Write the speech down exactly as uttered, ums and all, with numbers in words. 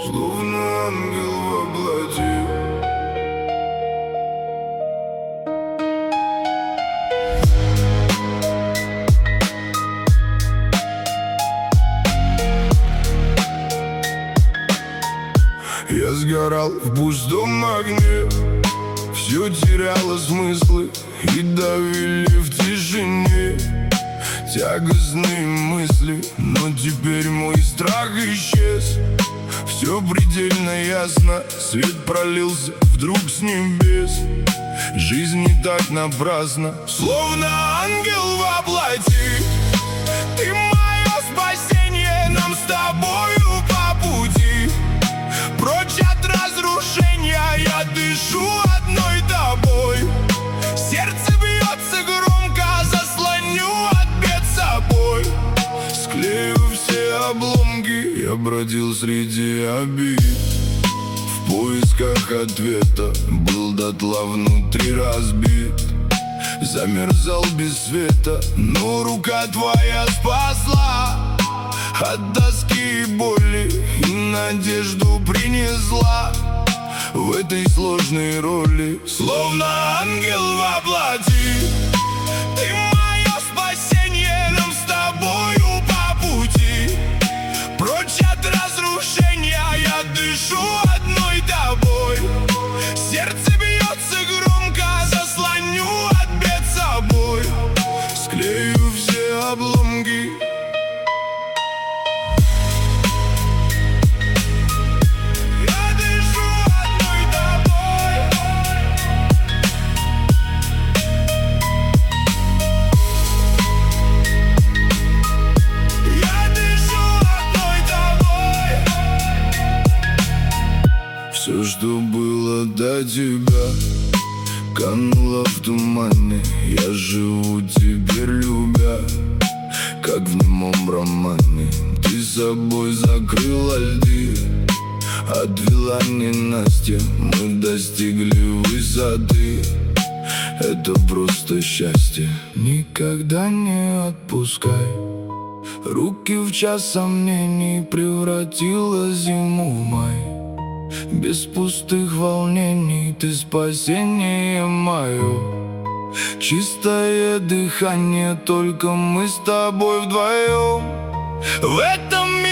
Словно ангел во плоти. Я сгорал в пустом огне, все теряло смыслы и давили в тишине тягостные мысли. Но теперь мой страх исчез, все предельно ясно. Свет пролился вдруг с небес. Жизнь не так напрасна, словно ангел во плоти. Ты мое спасение, нам с тобою по пути. Прочь от разрушения, я дышу одной тобой. Сердце бьется громко, заслоню от бед собой. Склею все обломки, я бродил среди обид в поисках ответа, был дотла внутри разбит. Замерзал без света, но рука твоя спасла. От тоски и боли и надежду принесла в этой сложной роли, словно ангел во плоти. Ты мое спасение, нам с тобою по пути. Прочь от разрушения, я дышу одной тобой. Сердце бьется громко, заслоню от бед собой. Склею все обломки. Все, что было до тебя, кануло в тумане. Я живу теперь любя, как в немом романе. Ты собой закрыла льды, отвела ненастье. Мы достигли высоты, это просто счастье. Никогда не отпускай руки в час сомнений, превратила зиму в май. Без пустых волнений ты спасение мое. Чистое дыхание, только мы с тобой вдвоем в этом мире.